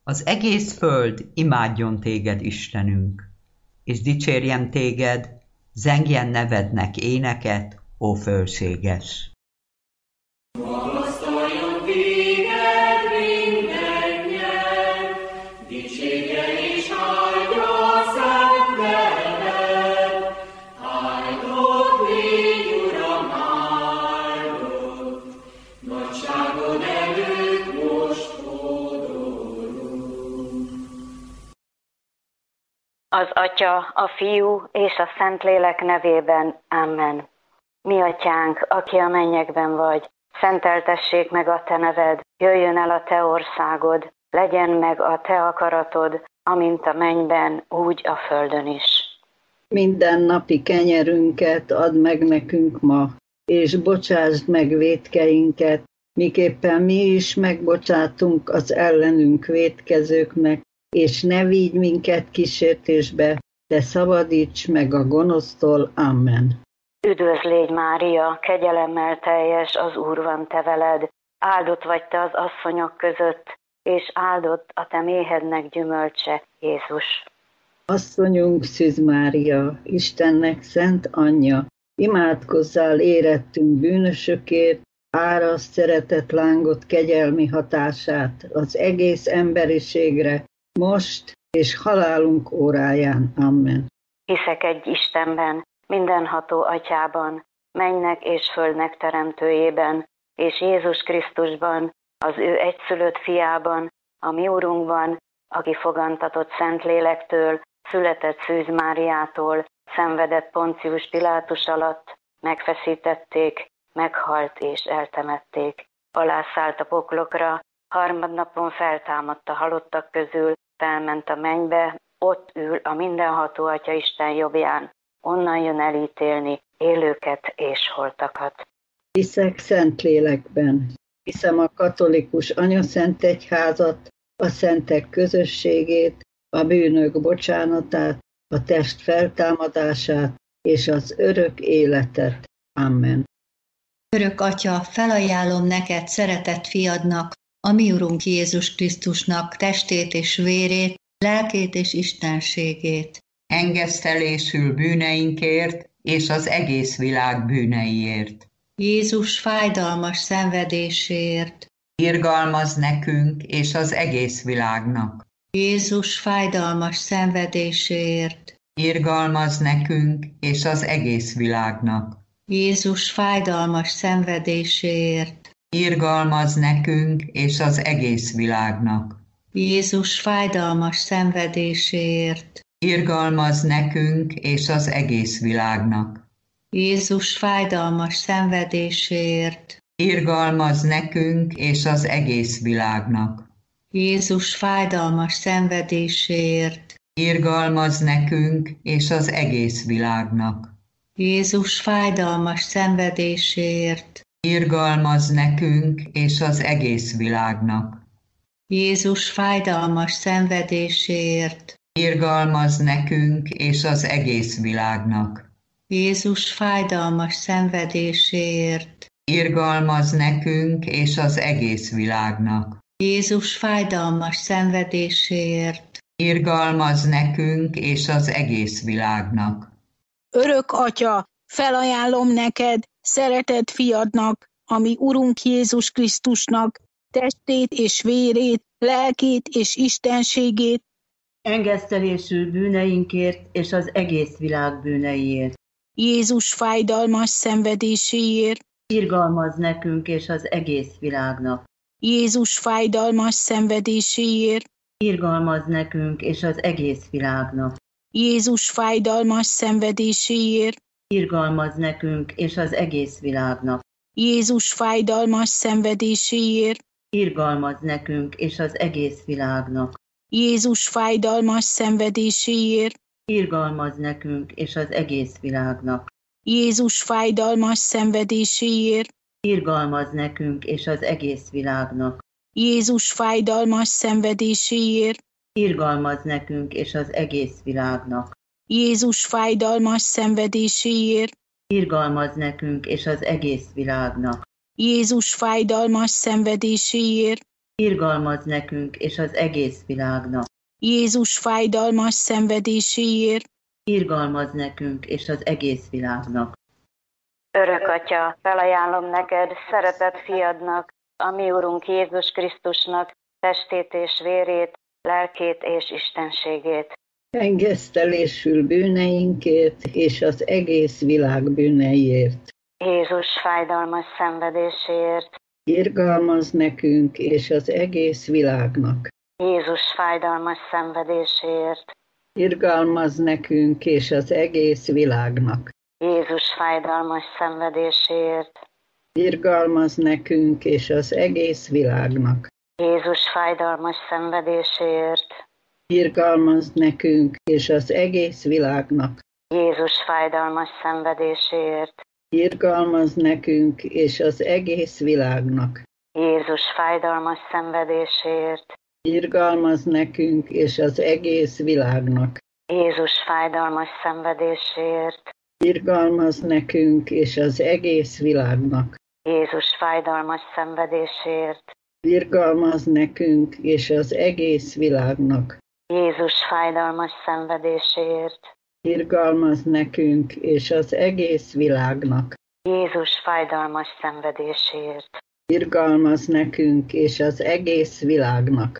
Az egész föld imádjon téged, Istenünk, és dicsérjen téged, zengjen nevednek éneket, ó fölséges. Magasztaljon téged minden nyelv, dicsérjen és áldja szent neved. Áldott légy, Uram, áldott, nagyságod előtt most hódolunk. Az Atya, a Fiú és a Szentlélek nevében. Amen. Mi Atyánk, aki a mennyekben vagy, szenteltessék meg a te neved, jöjjön el a te országod, legyen meg a te akaratod, amint a mennyben, úgy a földön is. Minden napi kenyerünket add meg nekünk ma, és bocsásd meg vétkeinket, miképpen mi is megbocsátunk az ellenünk vétkezőknek, és ne vigy minket kísértésbe, de szabadíts meg a gonosztól. Amen. Üdvözl légy, Mária, kegyelemmel teljes, az Úr van te veled, áldott vagy te az asszonyok között, és áldott a te méhednek gyümölcse, Jézus. Asszonyunk Szűz Mária, Istennek szent anyja, imádkozzál érettünk bűnösökért, áraszt szeretett lángot kegyelmi hatását az egész emberiségre, most és halálunk óráján. Amen. Hiszek egy Istenben, mindenható Atyában, mennynek és földnek teremtőjében, és Jézus Krisztusban, az ő egyszülött fiában, a mi Urunkban, aki fogantatott Szentlélektől, született Szűz Máriától, szenvedett Poncius Pilátus alatt, megfeszítették, meghalt és eltemették. Alászállt a poklokra, harmadnapon feltámadt a halottak közül, felment a mennybe, ott ül a mindenható Atya Isten jobbján, onnan jön elítélni élőket és holtakat. Hiszek Szentlélekben, hiszem a katolikus anyaszent egyházat, a szentek közösségét, a bűnök bocsánatát, a test feltámadását és az örök életet. Amen. Örök Atya, felajánlom neked szeretett fiadnak, a mi Urunk Jézus Krisztusnak testét és vérét, lelkét és istenségét. Engesztelésül bűneinkért és az egész világ bűneiért. Jézus fájdalmas szenvedéséért. Irgalmaz nekünk és az egész világnak. Jézus fájdalmas szenvedéséért. Irgalmaz nekünk és az egész világnak. Jézus fájdalmas szenvedéséért. Irgalmaz nekünk és az egész világnak. Jézus fájdalmas szenvedéséért. Irgalmaz nekünk és az egész világnak. Jézus fájdalmas szenvedéséért. Irgalmaz nekünk és az egész világnak. Jézus fájdalmas szenvedéséért. Irgalmaz nekünk és az egész világnak. Jézus fájdalmas szenvedéséért. Irgalmaz nekünk és az egész világnak. Jézus fájdalmas szenvedéséért. Irgalmaz nekünk és az egész világnak. Jézus fájdalmas szenvedéséért. Irgalmaz nekünk és az egész világnak. Jézus fájdalmas szenvedéséért. Irgalmaz nekünk és az egész világnak. Örök Atya, felajánlom neked, szeretett fiadnak, ami Urunk Jézus Krisztusnak, testét és vérét, lelkét és istenségét, engesztelésül bűneinkért és az egész világ bűneiért. Jézus fájdalmas szenvedéséért, Irgalmaz nekünk és az egész világnak. Jézus fájdalmas szenvedéséért, Irgalmaz nekünk és az egész világnak. Jézus fájdalmas szenvedéséért, Irgalmaz nekünk és az egész világnak. Jézus fájdalmas szenvedéséért, Irgalmaz nekünk és az egész világnak. Jézus fájdalmas szenvedéséért, Irgalmaz nekünk és az egész világnak. Jézus fájdalmas szenvedéséért, Irgalmaz nekünk és az egész világnak. Jézus fájdalmas szenvedéséért, Irgalmaz nekünk és az egész világnak. Jézus fájdalmas szenvedéséért, Irgalmaz nekünk és az egész világnak. Jézus fájdalmas szenvedéséért, irgalmaz nekünk és az egész világnak. Jézus fájdalmas szenvedéséért, Irgalmaz nekünk és az egész világnak. Örök Atya, felajánlom neked, szeretett fiadnak, a mi Urunk Jézus Krisztusnak, testét és vérét, lelkét és istenségét. Engesztelésül bűneinkért és az egész világ bűneiért. Jézus fájdalmas szenvedéséért, Irgalmaz nekünk és az egész világnak. Jézus fájdalmas szenvedéséért, Irgalmaz nekünk és az egész világnak. Jézus fájdalmas szenvedéséért, Irgalmaz nekünk és az egész világnak. Jézus fájdalmas szenvedéséért, Irgalmaz nekünk és az egész világnak. Jézus fájdalmas szenvedéséért, Irgalmaz nekünk és az egész világnak. Jézus fájdalmas szenvedéséért, Irgalmaz nekünk és az egész világnak. Jézus fájdalmas szenvedéséért, Irgalmaz nekünk és az egész világnak. Jézus fájdalmas szenvedéséért, Irgalmaz nekünk és az egész világnak. Jézus fájdalmas szenvedéséért, Irgalmaz nekünk és az egész világnak. Jézus fájdalmas szenvedéséért. Irgalmaz nekünk és az egész világnak.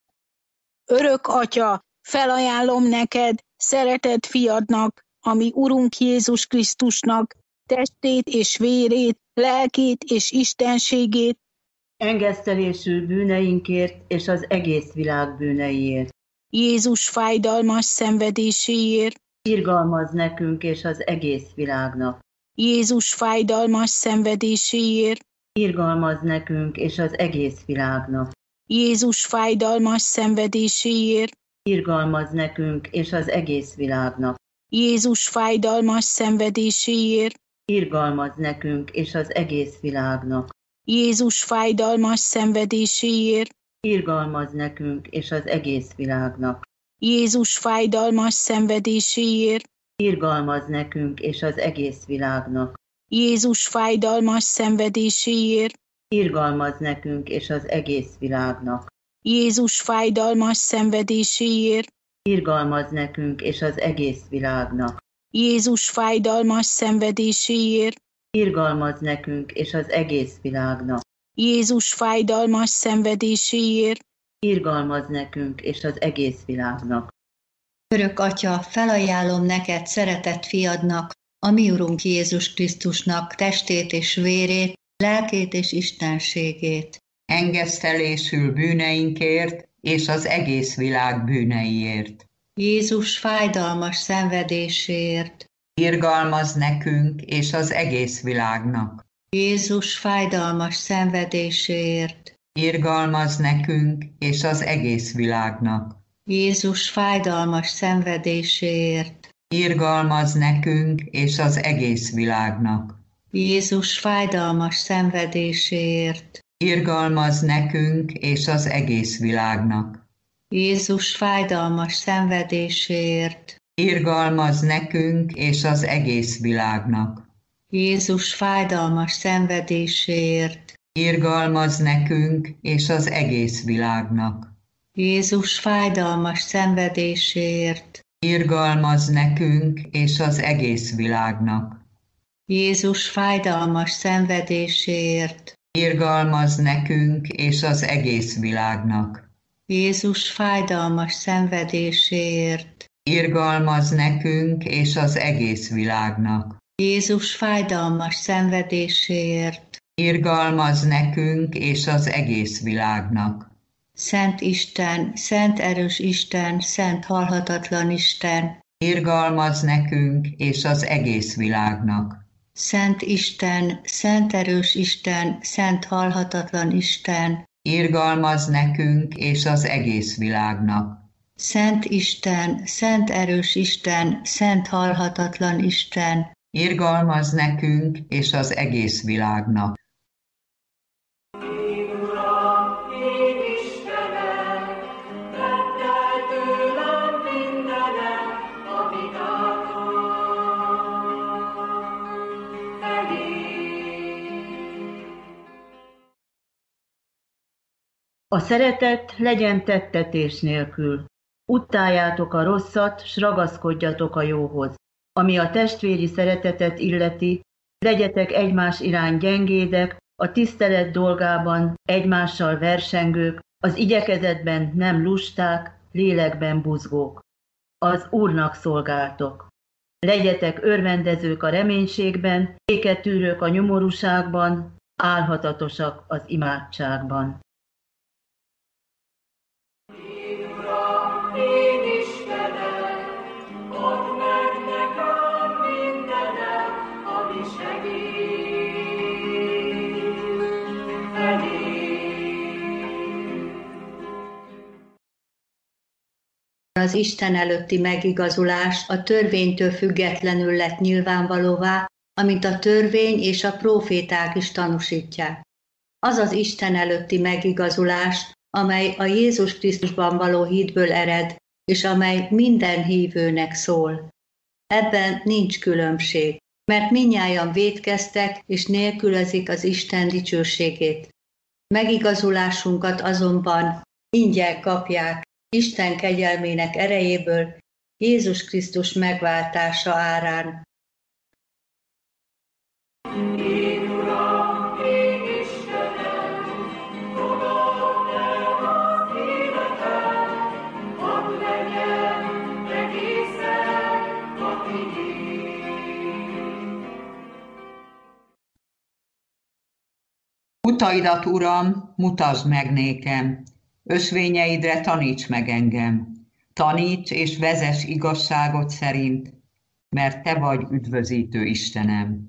Örök Atya, felajánlom neked, szeretett fiadnak, a mi Urunk Jézus Krisztusnak, testét és vérét, lelkét és istenségét, Engesztelésül bűneinkért és az egész világ bűneiért. Jézus fájdalmas szenvedéséért, Irgalmaz nekünk és az egész világnak. Jézus fájdalmas szenvedéséért, Irgalmaz nekünk és az egész világnak. Jézus fájdalmas szenvedéséért, Irgalmaz nekünk és az egész világnak. Jézus fájdalmas szenvedéséért, Irgalmaz nekünk és az egész világnak. Jézus fájdalmas szenvedéséért, Irgalmaz nekünk és az egész világnak. Jézus fájdalmas szenvedéséért, Irgalmaz nekünk és az egész világnak. Jézus fájdalmas szenvedéséért, Irgalmaz nekünk és az egész világnak. Jézus fájdalmas szenvedéséért, Irgalmaz nekünk és az egész világnak. Jézus fájdalmas szenvedéséért, Irgalmaz nekünk és az egész világnak. Jézus fájdalmas szenvedéséért, Irgalmaz nekünk és az egész világnak. Örök Atya, felajánlom neked, szeretett fiadnak, a mi Urunk Jézus Krisztusnak, testét és vérét, lelkét és istenségét. Engesztelésül bűneinkért és az egész világ bűneiért. Jézus fájdalmas szenvedéséért. Irgalmaz nekünk és az egész világnak. Jézus fájdalmas szenvedéséért. Irgalmaz nekünk és az egész világnak. Jézus fájdalmas szenvedéséért. Irgalmaz nekünk és az egész világnak. Jézus fájdalmas szenvedéséért. Irgalmaz nekünk és az egész világnak. Jézus fájdalmas szenvedéséért. Irgalmaz nekünk és az egész világnak. Jézus fájdalmas szenvedéséért. Irgalmaz nekünk és az egész világnak. Jézus fájdalmas szenvedéséért. Irgalmaz nekünk és az egész világnak. Jézus fájdalmas szenvedéséért. Irgalmaz nekünk és az egész világnak. Jézus fájdalmas szenvedéséért. Irgalmaz nekünk és az egész világnak. Jézus fájdalmas szenvedéséért. Irgalmaz nekünk és az egész világnak. Szent Isten, szent erős Isten, szent halhatatlan Isten. Irgalmaz nekünk és az egész világnak. Szent Isten, szent erős Isten, szent halhatatlan Isten. Irgalmaz nekünk és az egész világnak. Szent Isten, szent erős Isten, szent halhatatlan Isten. Irgalmaz nekünk és az egész világnak. A szeretet legyen tettetés nélkül. Utáljátok a rosszat, s ragaszkodjatok a jóhoz. Ami a testvéri szeretetet illeti, legyetek egymás iránt gyengédek, a tisztelet dolgában egymással versengők, az igyekezetben nem lusták, lélekben buzgók. Az Úrnak szolgáltok. Legyetek örvendezők a reménységben, béketűrők a nyomorúságban, álhatatosak az imádságban. Én Istenem, add meg nekem mindenem, ami segít felé. Az Isten előtti megigazulás a törvénytől függetlenül lett nyilvánvalóvá, amint a törvény és a próféták is tanúsítják. Az az Isten előtti megigazulás, amely a Jézus Krisztusban való hitből ered, és amely minden hívőnek szól. Ebben nincs különbség, mert mindnyájan vétkeztek és nélkülözik az Isten dicsőségét. Megigazulásunkat azonban ingyen kapják Isten kegyelmének erejéből, Jézus Krisztus megváltása árán. Én Uram, én Istenem, fogad el az életem, hadd legyen egészen a tiéd. Utaidat, Uram, mutasd meg nékem, ösvényeidre taníts meg engem. Taníts és vezess igazságot szerint, mert Te vagy üdvözítő Istenem.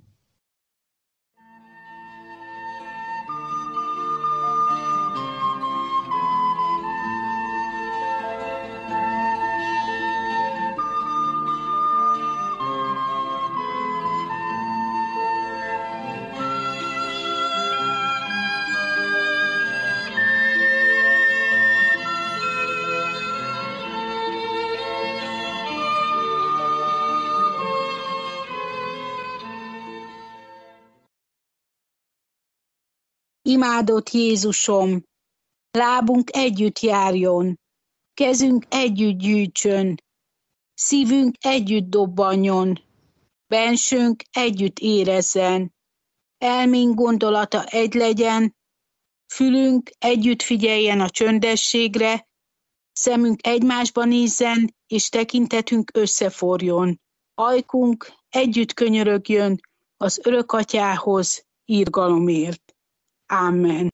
Imádott Jézusom, lábunk együtt járjon, kezünk együtt gyűjtsön, szívünk együtt dobbanjon, bensőnk együtt érezzen, elménk gondolata egy legyen, fülünk együtt figyeljen a csöndességre, szemünk egymásba nézzen, és tekintetünk összeforjon, ajkunk együtt könyörögjön az Örökatyához irgalomért. Amen.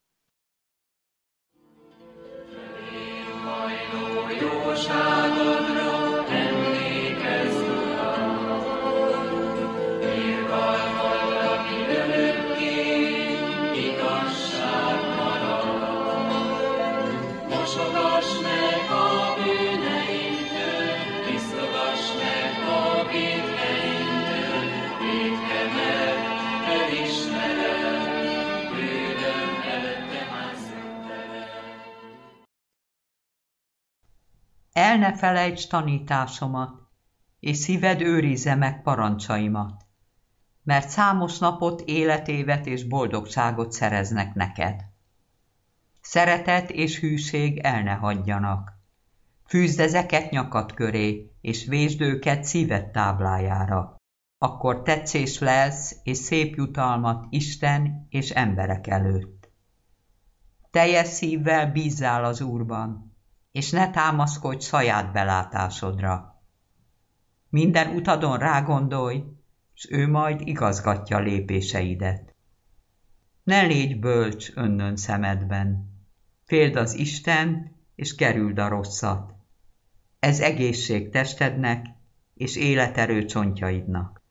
El ne felejts tanításomat, és szíved őrizze meg parancsaimat, mert számos napot, életévet és boldogságot szereznek neked. Szeretet és hűség el ne hagyjanak. Fűzd ezeket nyakad köré, és vésd őket szíved táblájára. Akkor tetszés lesz, és szép jutalmat Isten és emberek előtt. Teljes szívvel bízzál az Úrban, és ne támaszkodj saját belátásodra. Minden utadon rágondolj, s ő majd igazgatja lépéseidet. Ne légy bölcs önnön szemedben, féld az Istent, és kerüld a rosszat. Ez egészség testednek, és életerő csontjaidnak.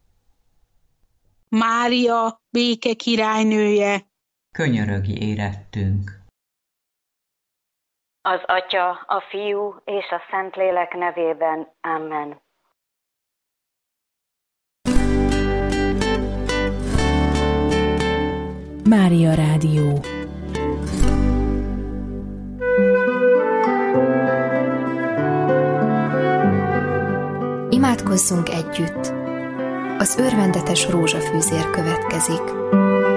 Mária, béke királynője, könyörögj érettünk. Az Atya, a Fiú és a Szentlélek nevében. Amen. Mária Rádió. Imádkozzunk együtt! Az örvendetes rózsafűzér következik.